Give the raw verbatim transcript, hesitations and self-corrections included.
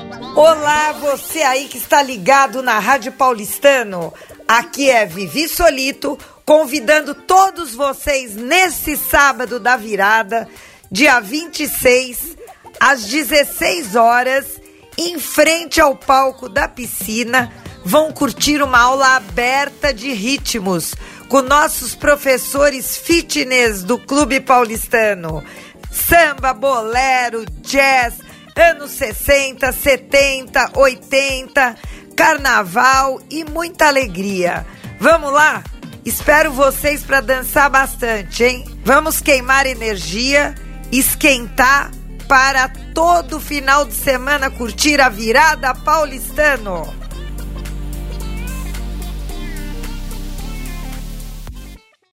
Olá, você aí que está ligado na Rádio Paulistano. Aqui é Vivi Solito, convidando todos vocês nesse sábado da virada, dia vinte e seis, às dezesseis horas, em frente ao palco da piscina, vão curtir uma aula aberta de ritmos com nossos professores fitness do Clube Paulistano. Samba, bolero, jazz, anos sessenta, setenta, oitenta, carnaval e muita alegria. Vamos lá? Espero vocês para dançar bastante, hein? Vamos queimar energia, esquentar para todo final de semana curtir a virada Paulistano.